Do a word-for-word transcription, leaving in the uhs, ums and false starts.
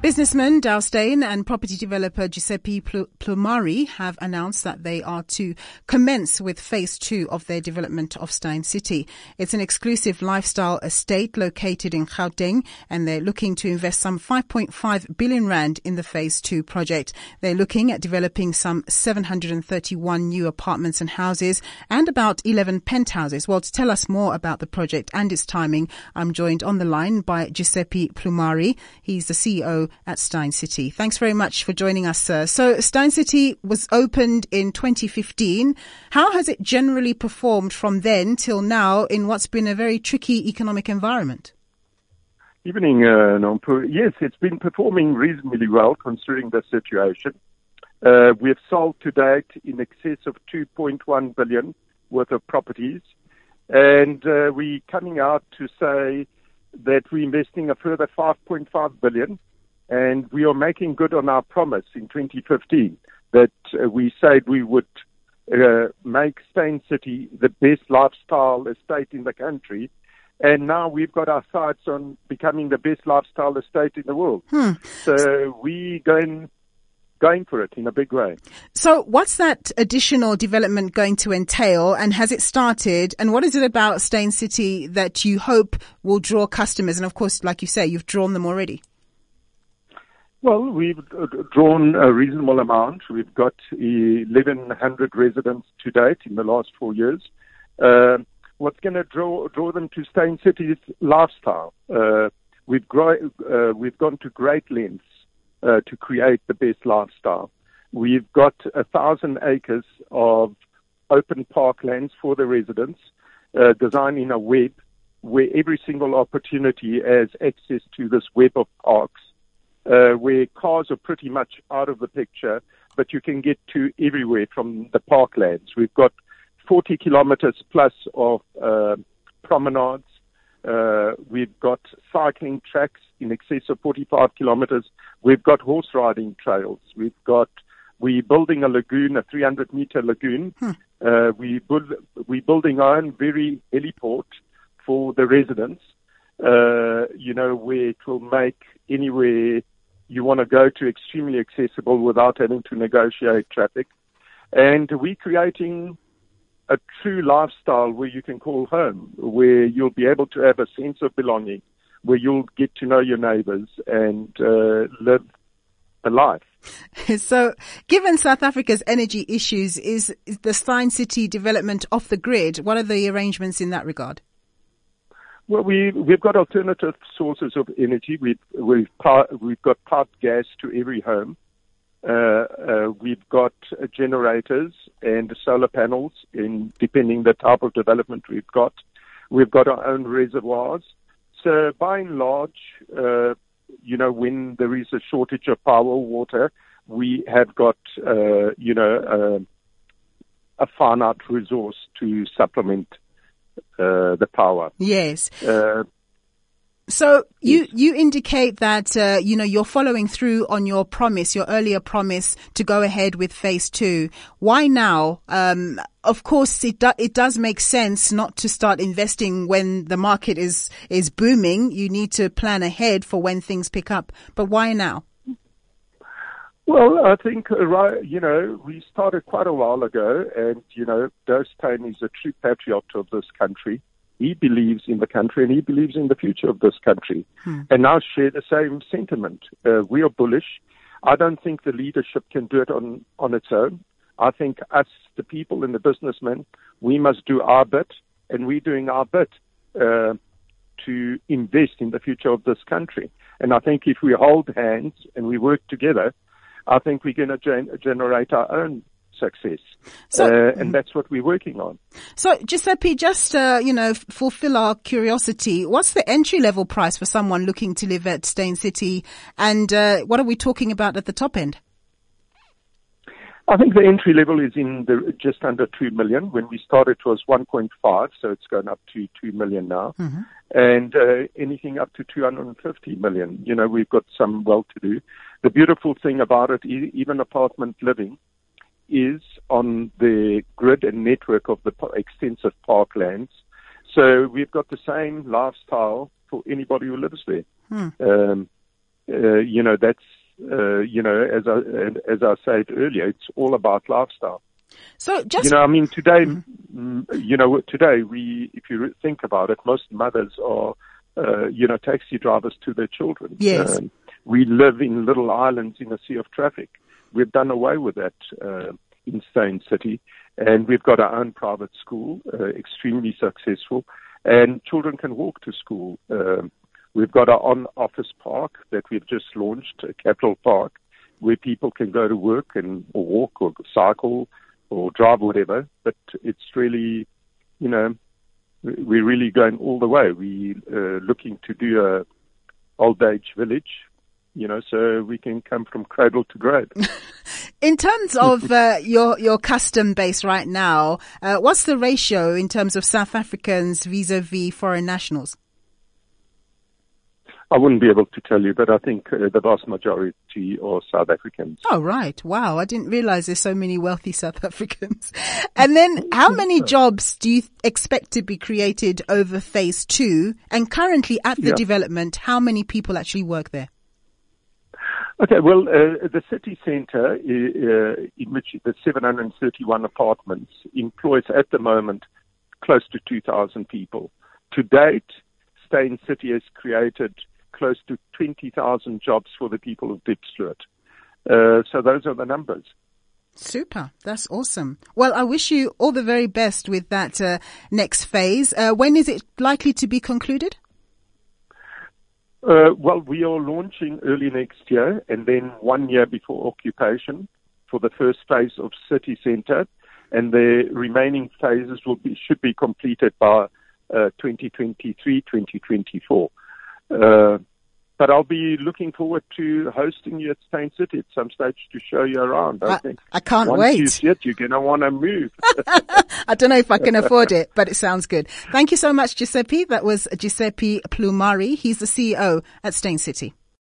Businessman Douw Steyn and property developer Giuseppe Plumari have announced that they are to commence with phase two of their development of Steyn City. It's an exclusive lifestyle estate located in Gauteng, and they're looking to invest some five point five billion rand in the phase two project. They're looking at developing some seven hundred thirty-one new apartments and houses and about eleven penthouses. Well, to tell us more about the project and its timing, I'm joined on the line by Giuseppe Plumari. He's the C E O at Steyn City. Thanks very much for joining us, sir. So Steyn City was opened in twenty fifteen. How has it generally performed from then till now in what's been a very tricky economic environment? Evening, uh, Nompu. Yes, it's been performing reasonably well considering the situation. Uh, we have sold to date in excess of two point one billion worth of properties, and uh, we're coming out to say that we're investing a further five point five billion. And we are making good on our promise in twenty fifteen that uh, we said we would uh, make Steyn City the best lifestyle estate in the country. And now we've got our sights on becoming the best lifestyle estate in the world. Hmm. So we're going, going for it in a big way. So what's that additional development going to entail, and has it started? And what is it about Steyn City that you hope will draw customers? And of course, like you say, you've drawn them already. Well, we've drawn a reasonable amount. We've got eleven hundred residents to date in the last four years. Uh, what's going to draw draw them to Steyn City is lifestyle. Uh, we've, grow, uh, we've gone to great lengths uh, to create the best lifestyle. We've got a thousand acres of open parklands for the residents, uh, designed in a web where every single opportunity has access to this web of parks. Uh, where cars are pretty much out of the picture, but you can get to everywhere from the parklands. We've got forty kilometers plus of uh, promenades. Uh, we've got cycling tracks in excess of forty-five kilometers. We've got horse riding trails. We've got, we're building a lagoon, a three hundred meter lagoon. Hmm. Uh, we build, we're building our own very heliport for the residents, uh, you know, where it will make anywhere you want to go to extremely accessible without having to negotiate traffic. And we're creating a true lifestyle where you can call home, where you'll be able to have a sense of belonging, where you'll get to know your neighbors and uh, live a life. So, given South Africa's energy issues, is, is the Steyn City development off the grid? What are the arrangements in that regard? Well, we, we've got alternative sources of energy. We've, we've, we've got piped gas to every home. Uh, uh, we've got uh, generators and solar panels, in, depending the type of development we've got. We've got our own reservoirs. So, by and large, uh, you know, when there is a shortage of power or water, we have got, uh, you know, uh, a finite resource to supplement Uh, the power. Yes. Uh, so you, yes. you indicate that, uh, you know, you're following through on your promise, your earlier promise to go ahead with phase two. Why now? Um, of course, it, do, it does make sense not to start investing when the market is, is booming. You need to plan ahead for when things pick up. But why now? Well, I think, uh, right, you know, we started quite a while ago, and, you know, Douw Steyn is a true patriot of this country. He believes in the country, and he believes in the future of this country. Hmm. And I share the same sentiment. Uh, we are bullish. I don't think the leadership can do it on, on its own. I think us, the people and the businessmen, we must do our bit, and we're doing our bit uh, to invest in the future of this country. And I think if we hold hands and we work together, I think we're going to gen- generate our own success. So, uh, and that's what we're working on. So, Giuseppe, just, uh, you know, f- fulfill our curiosity. What's the entry level price for someone looking to live at Steyn City? And uh, what are we talking about at the top end? I think the entry level is in the just under two million. When we started, it was one point five, so it's gone up to two million now. Mm-hmm. And uh, anything up to two hundred fifty million. You know, we've got some well-to-do. The beautiful thing about it, even apartment living, is on the grid and network of the extensive parklands. So we've got the same lifestyle for anybody who lives there. Hmm. Um, uh, you know, that's, uh, you know, as I, as I said earlier, it's all about lifestyle. So just, you know, I mean, today, mm-hmm. you know, today we, if you think about it, most mothers are, uh, you know, taxi drivers to their children. Yes. Um, we live in little islands in a sea of traffic. We've done away with that, uh, in Steyn City, and we've got our own private school, uh, extremely successful, and children can walk to school. Um, we've got our own office park that we've just launched, Capital Park, where people can go to work and or walk or cycle or drive, whatever. But it's really, you know, we're really going all the way. We're uh, looking to do a old age village, you know, so we can come from cradle to grave. In terms of uh, your your custom base right now, uh, what's the ratio in terms of South Africans vis-a-vis foreign nationals? I wouldn't be able to tell you, but I think uh, the vast majority are South Africans. Oh, right. Wow. I didn't realize there's so many wealthy South Africans. And then how many jobs do you expect to be created over phase two? And currently at the yeah. development, how many people actually work there? Okay, well, uh, the city centre, uh, in which the seven hundred thirty-one apartments, employs at the moment close to two thousand people. To date, Steyn City has created close to twenty thousand jobs for the people of Diepsloot. Uh, so those are the numbers. Super. That's awesome. Well, I wish you all the very best with that uh, next phase. Uh, when is it likely to be concluded? Uh, well, we are launching early next year, and then one year before occupation for the first phase of city centre, and the remaining phases will be should be completed by uh, twenty twenty-three, twenty twenty-four. Uh, but I'll be looking forward to hosting you at Steyn City at some stage to show you around. I, I think I can't Once wait. you see it, you're going to want to move. I don't know if I can afford it, but it sounds good. Thank you so much, Giuseppe. That was Giuseppe Plumari. He's the C E O at Steyn City.